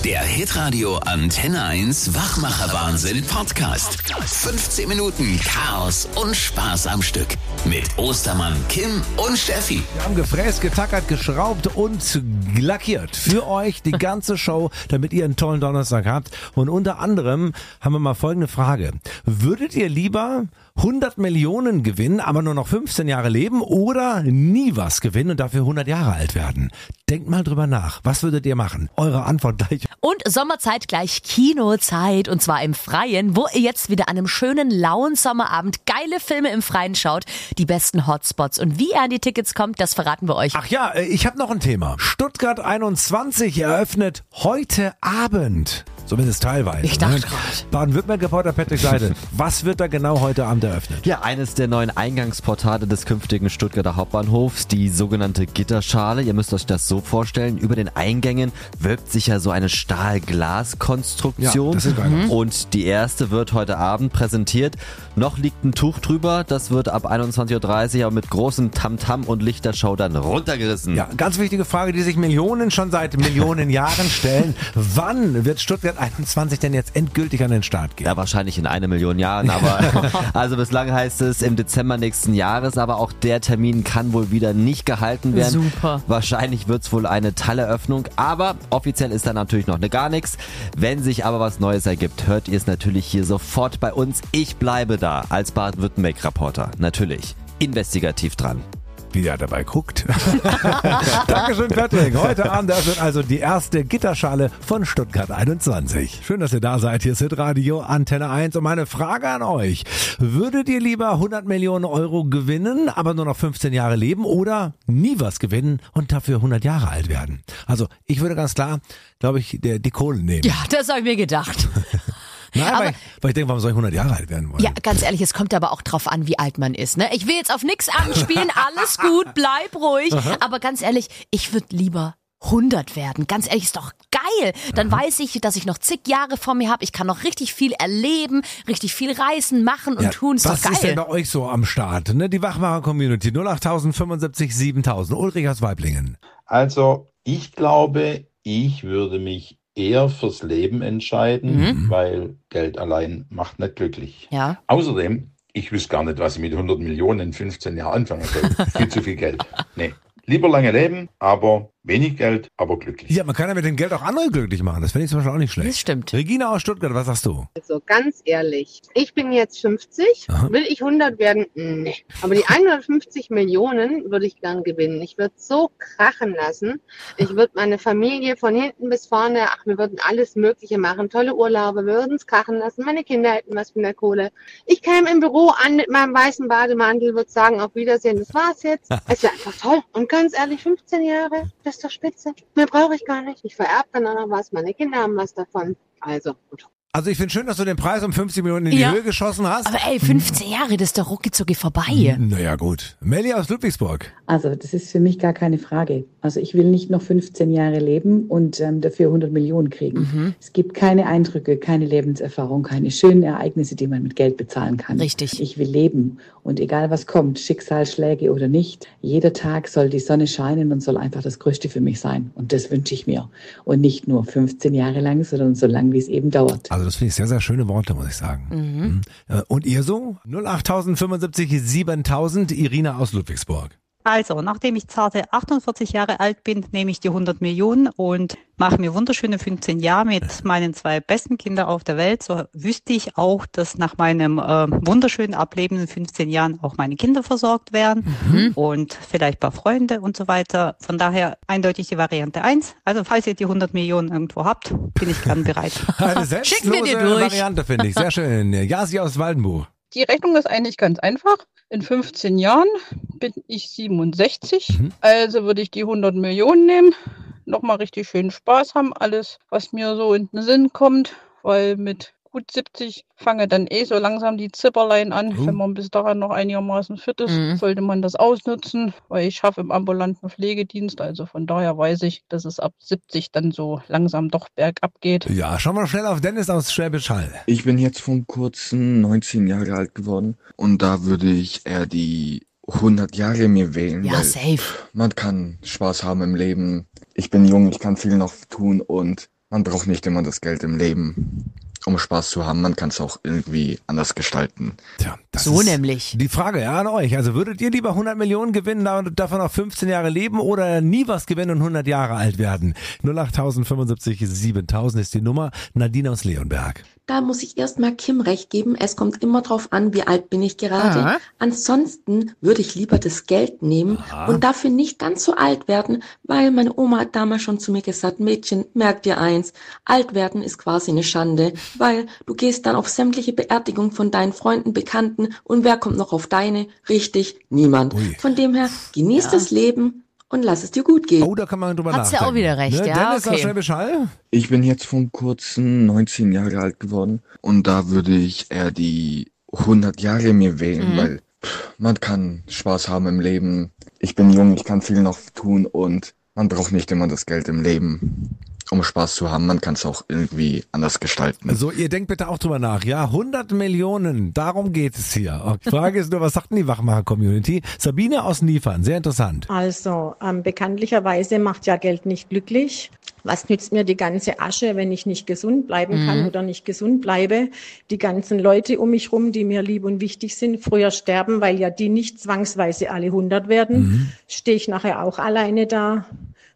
Der Hitradio Antenne 1 Wachmacher-Wahnsinn Podcast. 15 Minuten Chaos und Spaß am Stück. Mit Ostermann, Kim und Steffi. Wir haben gefräst, getackert, geschraubt und lackiert. Für euch die ganze Show, damit ihr einen tollen Donnerstag habt. Und unter anderem haben wir mal folgende Frage. Würdet ihr lieber 100 Millionen gewinnen, aber nur noch 15 Jahre leben oder nie was gewinnen und dafür 100 Jahre alt werden? Denkt mal drüber nach. Was würdet ihr machen? Eure Antwort gleich. Und Sommerzeit gleich Kinozeit, und zwar im Freien, wo ihr jetzt wieder an einem schönen, lauen Sommerabend geile Filme im Freien schaut. Die besten Hotspots. Und wie ihr an die Tickets kommt, das verraten wir euch. Ach ja, ich habe noch ein Thema. Stuttgart 21 eröffnet heute Abend. Zumindest teilweise. Ich dachte gerade. Baden-Württemberg-Reporter Patrick Seidel. Was wird da genau heute Abend eröffnet? Ja, eines der neuen Eingangsportale des künftigen Stuttgarter Hauptbahnhofs, die sogenannte Gitterschale. Ihr müsst euch das so vorstellen, über den Eingängen wirkt sich ja so eine Stahl-Glas-Konstruktion. Ja, das ist geil. Und die erste wird heute Abend präsentiert. Noch liegt ein Tuch drüber, das wird ab 21.30 Uhr aber mit großem Tamtam und Lichtershow dann runtergerissen. Ja, ganz wichtige Frage, die sich Millionen schon seit Millionen Jahren stellen. Wann wird Stuttgart 21 denn jetzt endgültig an den Start gehen? Ja, wahrscheinlich in 1 Million Jahren, aber also bislang heißt es im Dezember nächsten Jahres, aber auch der Termin kann wohl wieder nicht gehalten werden. Super. Wahrscheinlich wird's wohl eine Talleröffnung, aber offiziell ist da natürlich noch gar nichts. Wenn sich aber was Neues ergibt, hört ihr es natürlich hier sofort bei uns. Ich bleibe da als Baden-Württemberg-Reporter. Natürlich investigativ dran. Wie der dabei guckt. Dankeschön, Patrick. Heute Abend eröffnet also die erste Gitterschale von Stuttgart 21. Schön, dass ihr da seid. Hier ist Hitradio Antenne 1. Und meine Frage an euch. Würdet ihr lieber 100 Millionen Euro gewinnen, aber nur noch 15 Jahre leben oder nie was gewinnen und dafür 100 Jahre alt werden? Also ich würde ganz klar, glaube ich, die Kohle nehmen. Ja, das habe ich mir gedacht. Nein, weil ich denke, warum soll ich 100 Jahre alt werden wollen? Ja, ganz ehrlich, es kommt aber auch drauf an, wie alt man ist. Ne? Ich will jetzt auf nichts anspielen, alles gut, bleib ruhig. Aha. Aber ganz ehrlich, ich würde lieber 100 werden. Ganz ehrlich, ist doch geil. Dann weiß ich, dass ich noch zig Jahre vor mir habe. Ich kann noch richtig viel erleben, richtig viel reisen, machen und tun. Ist doch geil. Was ist denn bei euch so am Start? Ne? Die Wachmacher-Community 08000 75 7000. Ulrich aus Weiblingen. Also ich glaube, ich würde mich eher fürs Leben entscheiden, weil Geld allein macht nicht glücklich. Ja. Außerdem, ich wüsste gar nicht, was ich mit 100 Millionen in 15 Jahren anfangen soll. Viel zu viel Geld. Nee. Lieber lange leben, aber wenig Geld, aber glücklich. Ja, man kann ja mit dem Geld auch andere glücklich machen. Das finde ich zum Beispiel auch nicht schlecht. Das stimmt. Regina aus Stuttgart, was sagst du? Also ganz ehrlich, ich bin jetzt 50, Aha. will ich 100 werden? Nee. Aber die 150 Millionen würde ich gern gewinnen. Ich würde so krachen lassen. Ich würde meine Familie von hinten bis vorne, wir würden alles Mögliche machen. Tolle Urlaube, wir würden es krachen lassen. Meine Kinder hätten was von der Kohle. Ich käme im Büro an mit meinem weißen Bademantel, würde sagen, auf Wiedersehen, das war's jetzt. Es wäre einfach toll. Und ganz ehrlich, 15 Jahre, das ist doch spitze. Mehr brauche ich gar nicht. Ich vererbe dann auch noch was. Meine Kinder haben was davon. Also, gut. Also ich finde schön, dass du den Preis um 50 Millionen in die Höhe geschossen hast. Aber ey, 15 Jahre, das ist doch rucki vorbei. Naja, gut. Melli aus Ludwigsburg. Also das ist für mich gar keine Frage. Also ich will nicht noch 15 Jahre leben und dafür 100 Millionen kriegen. Es gibt keine Eindrücke, keine Lebenserfahrung, keine schönen Ereignisse, die man mit Geld bezahlen kann. Richtig. Ich will leben und egal was kommt, Schicksalsschläge oder nicht, jeder Tag soll die Sonne scheinen und soll einfach das Größte für mich sein. Und das wünsche ich mir. Und nicht nur 15 Jahre lang, sondern so lang, wie es eben dauert. Also das finde ich sehr, sehr schöne Worte, muss ich sagen. Und ihr so? 08000 75 7000, Irina aus Ludwigsburg. Also, nachdem ich zarte 48 Jahre alt bin, nehme ich die 100 Millionen und mache mir wunderschöne 15 Jahre mit meinen 2 besten Kindern auf der Welt. So wüsste ich auch, dass nach meinem wunderschönen Ableben in 15 Jahren auch meine Kinder versorgt werden und vielleicht ein paar Freunde und so weiter. Von daher eindeutig die Variante 1. Also, falls ihr die 100 Millionen irgendwo habt, bin ich gern bereit. Eine Schicken wir dir selbstlose durch. Variante, finde ich. Sehr schön. Jasi aus Waldenbuch. Die Rechnung ist eigentlich ganz einfach. In 15 Jahren bin ich 67, also würde ich die 100 Millionen nehmen, nochmal richtig schön Spaß haben, alles, was mir so in den Sinn kommt, weil mit gut 70 fange dann so langsam die Zipperlein an. Wenn man bis dahin noch einigermaßen fit ist, sollte man das ausnutzen, weil ich schaffe im ambulanten Pflegedienst, also von daher weiß ich, dass es ab 70 dann so langsam doch bergab geht. Ja, schauen wir schnell auf Dennis aus Schwäbisch Hall. Ich bin jetzt vor kurzem 19 Jahre alt geworden und da würde ich eher die 100 Jahre mir wählen. Ja, weil safe. man kann Spaß haben im Leben. Ich bin jung, ich kann viel noch tun und Man braucht nicht immer das Geld im Leben, um Spaß zu haben. Man kann es auch irgendwie anders gestalten. Tja, das So ist nämlich. die Frage ja an euch. Also würdet ihr lieber 100 Millionen gewinnen und davon noch 15 Jahre leben oder nie was gewinnen und 100 Jahre alt werden? 08075 7000 ist die Nummer. Nadine aus Leonberg. Da muss ich erstmal Kim recht geben. Es kommt immer drauf an, wie alt bin ich gerade. Aha. Ansonsten würde ich lieber das Geld nehmen und dafür nicht ganz so alt werden, weil meine Oma hat damals schon zu mir gesagt, Mädchen, merk dir eins, alt werden ist quasi eine Schande, weil du gehst dann auf sämtliche Beerdigungen von deinen Freunden, Bekannten und wer kommt noch auf deine? Richtig, niemand. Ui. Von dem her, genieß das Leben und lass es dir gut gehen. Oh, da kann man drüber Hat's nachdenken. ja auch wieder recht, ne? ja, Dennis okay. aus Schwäbisch Hall? Ich bin jetzt vor kurzem 19 Jahre alt geworden und da würde ich eher die 100 Jahre mir wählen, weil man kann Spaß haben im Leben. Ich bin jung, ich kann viel noch tun und man braucht nicht immer das Geld im Leben, um Spaß zu haben. Man kann es auch irgendwie anders gestalten. So, ihr denkt bitte auch drüber nach. Ja, 100 Millionen, darum geht es hier. Und die Frage ist nur, was sagt denn die Wachmacher-Community? Sabine aus Niefern, sehr interessant. Also, bekanntlicherweise macht ja Geld nicht glücklich. Was nützt mir die ganze Asche, wenn ich nicht gesund bleiben kann oder nicht gesund bleibe? Die ganzen Leute um mich rum, die mir lieb und wichtig sind, früher sterben, weil ja die nicht zwangsweise alle 100 werden. Stehe ich nachher auch alleine da.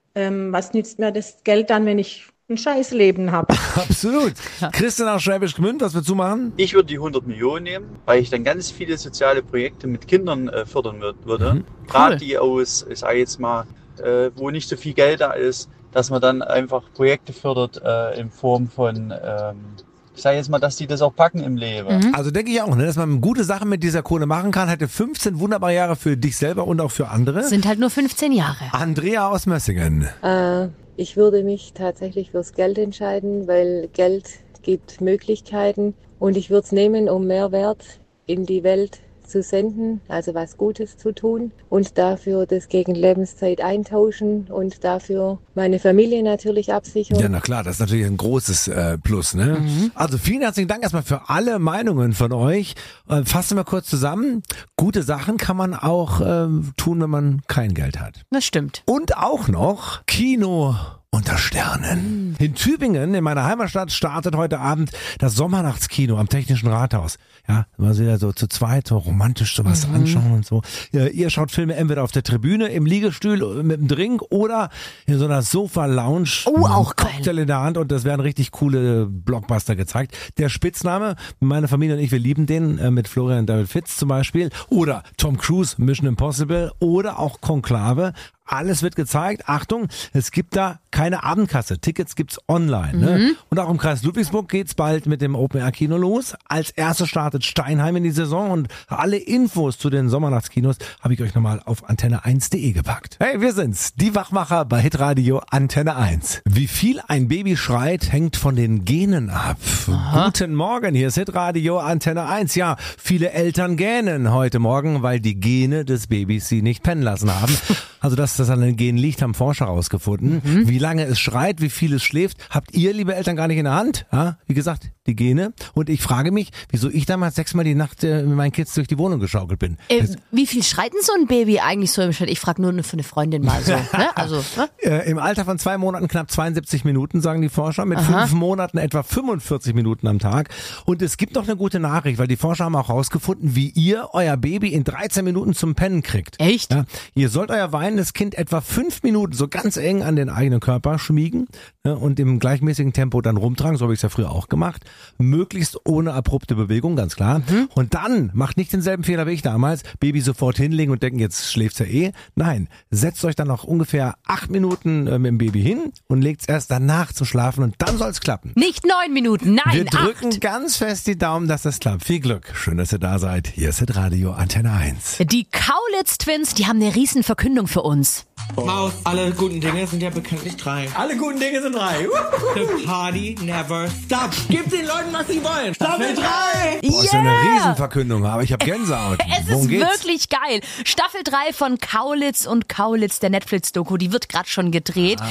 Was nützt mir das Geld dann, wenn ich ein scheiß Leben habe? Absolut. Christian aus Schwäbisch Gmünd, was würdest du machen? Ich würde die 100 Millionen nehmen, weil ich dann ganz viele soziale Projekte mit Kindern fördern würde. Gerade die aus, ich sage jetzt mal, wo nicht so viel Geld da ist, dass man dann einfach Projekte fördert in Form von, ich sage jetzt mal, dass die das auch packen im Leben. Also denke ich auch, ne, dass man gute Sachen mit dieser Kohle machen kann. Hatte 15 wunderbare Jahre für dich selber und auch für andere. Sind halt nur 15 Jahre. Andrea aus Mössingen. Ich würde mich tatsächlich fürs Geld entscheiden, weil Geld gibt Möglichkeiten und ich würde es nehmen, um Mehrwert in die Welt zu senden, also was Gutes zu tun und dafür das gegen Lebenszeit eintauschen und dafür meine Familie natürlich absichern. Ja, na klar, das ist natürlich ein großes Plus, ne? Also vielen herzlichen Dank erstmal für alle Meinungen von euch. Fassen wir kurz zusammen. Gute Sachen kann man auch tun, wenn man kein Geld hat. Das stimmt. Und auch noch Kino unter Sternen. In Tübingen, in meiner Heimatstadt, startet heute Abend das Sommernachtskino am Technischen Rathaus. Ja, mal wieder so zu zweit, so romantisch sowas anschauen und so. Ihr schaut Filme entweder auf der Tribüne, im Liegestuhl mit einem Drink oder in so einer Sofa-Lounge. Oh, auch geil. Cocktail in der Hand und das werden richtig coole Blockbuster gezeigt. Der Spitzname, meine Familie und ich, wir lieben den, mit Florian David Fitz zum Beispiel. Oder Tom Cruise, Mission Impossible oder auch Konklave. Alles wird gezeigt. Achtung, es gibt da keine Abendkasse. Tickets gibt's online. Ne? Und auch im Kreis Ludwigsburg geht's bald mit dem Open-Air-Kino los. Als erstes startet Steinheim in die Saison und alle Infos zu den Sommernachtskinos habe ich euch nochmal auf antenne1.de gepackt. Hey, wir sind's, die Wachmacher bei Hitradio Antenne 1. Wie viel ein Baby schreit, hängt von den Genen ab. Guten Morgen, hier ist Hitradio Antenne 1. Ja, viele Eltern gähnen heute Morgen, weil die Gene des Babys sie nicht pennen lassen haben. Also dass das an den Genen liegt, haben Forscher herausgefunden. Wie lange es schreit, wie viel es schläft, habt ihr, liebe Eltern, gar nicht in der Hand. Ja, wie gesagt, die Gene. Und ich frage mich, wieso ich damals 6-mal die Nacht mit meinen Kids durch die Wohnung geschaukelt bin. Wie viel schreit denn so ein Baby eigentlich so im Schritt? Ich frage nur für eine Freundin mal so. Ne? Also, ne? Im Alter von 2 Monaten knapp 72 Minuten, sagen die Forscher. Mit 5 Monaten etwa 45 Minuten am Tag. Und es gibt noch eine gute Nachricht, weil die Forscher haben auch herausgefunden, wie ihr euer Baby in 13 Minuten zum Pennen kriegt. Echt? Ja, ihr sollt euer weinendes Kind etwa 5 Minuten so ganz eng an den eigenen Körper schmiegen, ne, und im gleichmäßigen Tempo dann rumtragen. So habe ich es ja früher auch gemacht. Möglichst ohne abrupte Bewegung, ganz klar. Und dann macht nicht denselben Fehler wie ich damals. Baby sofort hinlegen und denken, jetzt schläft's ja eh. Nein, setzt euch dann noch ungefähr 8 Minuten mit dem Baby hin und legt's erst danach zum Schlafen und dann soll's klappen. Nicht 9 Minuten, nein, Wir 8. drücken ganz fest die Daumen, dass das klappt. Viel Glück. Schön, dass ihr da seid. Hier ist Radio Antenne 1. Die Kaulitz Twins, die haben eine riesen Verkündung für uns. Maus, alle guten Dinge sind ja bekanntlich 3. Alle guten Dinge sind 3. The party never stops. Gib den Leuten, was sie wollen. Staffel 3. Boah, ist ja eine Riesenverkündung, aber ich habe Gänsehaut. Es Worum ist geht's? wirklich geil. Staffel 3 von Kaulitz und Kaulitz, der Netflix-Doku, die wird gerade schon gedreht.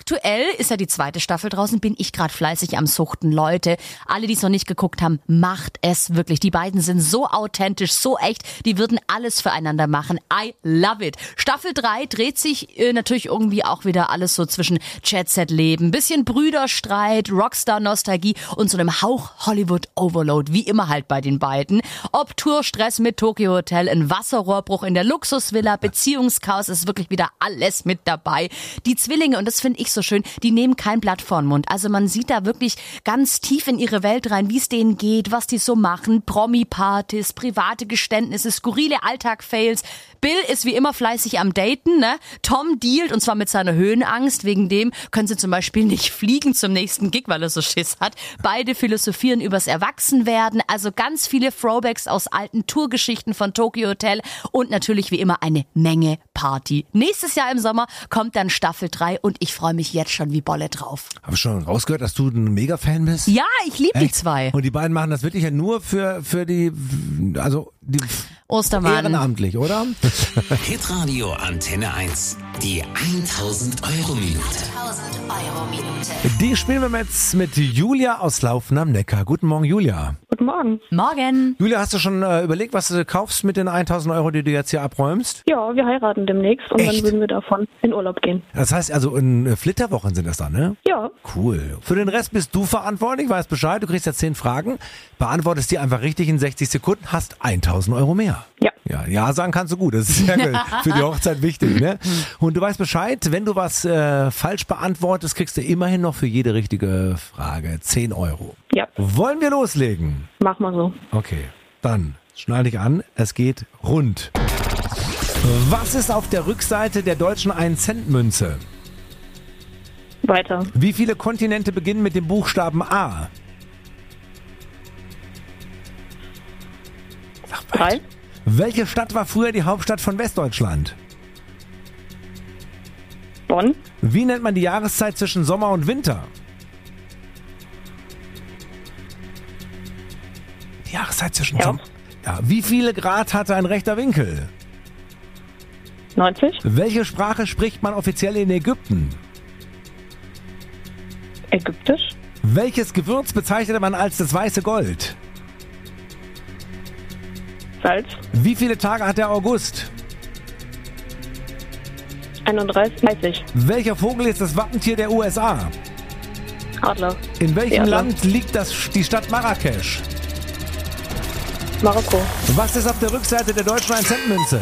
aktuell ist ja die zweite Staffel draußen, bin ich gerade fleißig am Suchten. Leute, alle, die es noch nicht geguckt haben, macht es wirklich. Die beiden sind so authentisch, so echt, die würden alles füreinander machen. I love it. Staffel 3 dreht sich natürlich irgendwie auch wieder alles so zwischen Jet-Set-Leben, bisschen Brüderstreit, Rockstar-Nostalgie und so einem Hauch Hollywood-Overload, wie immer halt bei den beiden. Ob Tourstress mit Tokyo Hotel, ein Wasserrohrbruch in der Luxusvilla, Beziehungschaos, ist wirklich wieder alles mit dabei. Die Zwillinge, und das finde ich so schön, die nehmen kein Blatt vor den Mund. Also man sieht da wirklich ganz tief in ihre Welt rein, wie es denen geht, was die so machen. Promi-Partys, private Geständnisse, skurrile Alltag-Fails. Bill ist wie immer fleißig am Daten, ne? Tom dealt, und zwar mit seiner Höhenangst. Wegen dem können sie zum Beispiel nicht fliegen zum nächsten Gig, weil er so Schiss hat. Beide philosophieren übers Erwachsenwerden. Also ganz viele Throwbacks aus alten Tourgeschichten von Tokyo Hotel und natürlich wie immer eine Menge Party. Nächstes Jahr im Sommer kommt dann Staffel 3 und ich freue mich jetzt schon wie Bolle drauf. Habe ich schon rausgehört, dass du ein Mega-Fan bist? Ja, ich liebe die zwei. Und die beiden machen das wirklich ja nur für die, also die Ostermann. Ehrenamtlich, oder? Hitradio Antenne 1. Die 1000-Euro-Minute. Die spielen wir jetzt mit Julia aus Laufen am Neckar. Guten Morgen, Julia. Guten Morgen. Morgen. Julia, hast du schon überlegt, was du kaufst mit den 1000 Euro, die du jetzt hier abräumst? Ja, wir heiraten demnächst und dann würden wir davon in Urlaub gehen. Das heißt also, in Flitterwochen sind das dann, ne? Ja. Cool. Für den Rest bist du verantwortlich, weißt Bescheid, du kriegst ja 10 Fragen, beantwortest die einfach richtig in 60 Sekunden, hast 1000 Euro mehr. Ja. Ja sagen kannst du gut, das ist ja für die Hochzeit wichtig, ne? Und du weißt Bescheid, wenn du was falsch beantwortest, kriegst du immerhin noch für jede richtige Frage 10 Euro. Ja. Wollen wir loslegen? Mach mal so. Okay, dann schnall dich an, es geht rund. Was ist auf der Rückseite der deutschen 1-Cent-Münze? Weiter. Wie viele Kontinente beginnen mit dem Buchstaben A? 3. Welche Stadt war früher die Hauptstadt von Westdeutschland? Bonn. Wie nennt man die Jahreszeit zwischen Sommer und Winter? Die Jahreszeit zwischen Sommer. Ja. Wie viele Grad hatte ein rechter Winkel? 90. Welche Sprache spricht man offiziell in Ägypten? Ägyptisch. Welches Gewürz bezeichnete man als das weiße Gold? Salz. Wie viele Tage hat der August? 31. Welcher Vogel ist das Wappentier der USA? Adler. In welchem Adler. Land liegt die Stadt Marrakesch? Marokko. Was ist auf der Rückseite der deutschen 1-Cent-Münze?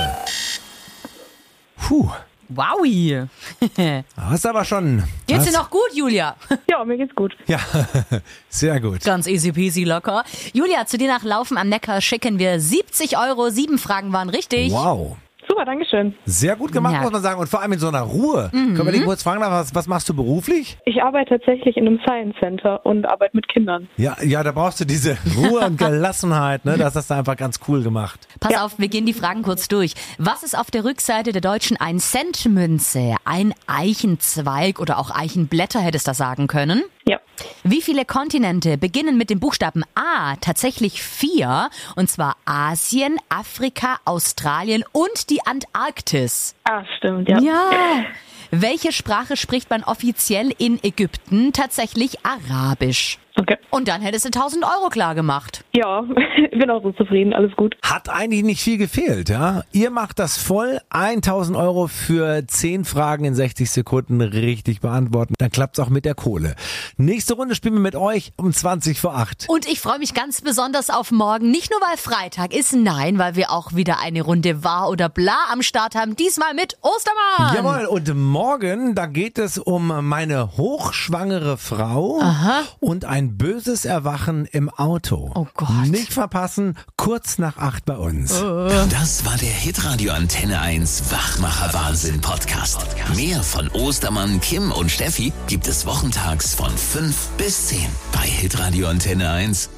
Puh. Wowi. Hast aber schon. Geht's dir noch gut, Julia? Ja, mir geht's gut. Ja, sehr gut. Ganz easy peasy locker. Julia, zu dir nach Laufen am Neckar schicken wir 70 Euro. 7 Fragen waren richtig. Wow. Super, dankeschön. Sehr gut gemacht, Ja. muss man sagen. Und vor allem in so einer Ruhe. Können wir dich kurz fragen, was machst du beruflich? Ich arbeite tatsächlich in einem Science Center und arbeite mit Kindern. Ja, da brauchst du diese Ruhe und Gelassenheit. Ne? Das hast du einfach ganz cool gemacht. Pass auf, wir gehen die Fragen kurz durch. Was ist auf der Rückseite der deutschen 1-Cent-Münze? Ein Eichenzweig oder auch Eichenblätter hättest du sagen können. Ja. Wie viele Kontinente beginnen mit dem Buchstaben A? Tatsächlich 4. Und zwar Asien, Afrika, Australien und die Antarktis. Ah, stimmt, ja. Ja. Welche Sprache spricht man offiziell in Ägypten? Tatsächlich Arabisch. Okay. Und dann hättest du 1000 Euro klar gemacht. Ja, ich bin auch so zufrieden, alles gut. Hat eigentlich nicht viel gefehlt, ja? Ihr macht das voll, 1000 Euro für 10 Fragen in 60 Sekunden richtig beantworten. Dann klappt's auch mit der Kohle. Nächste Runde spielen wir mit euch um 20 vor 8. Und ich freue mich ganz besonders auf morgen. Nicht nur, weil Freitag ist, nein, weil wir auch wieder eine Runde Wahr oder Bla am Start haben. Diesmal mit Ostermann. Jawohl, und morgen, da geht es um meine hochschwangere Frau und ein böses Erwachen im Auto. Oh Gott. Nicht verpassen, kurz nach 8 bei uns. Das war der Hitradio Antenne 1 Wachmacher Wahnsinn Podcast. Mehr von Ostermann, Kim und Steffi gibt es wochentags von 5 bis 10 bei Hitradio Antenne 1.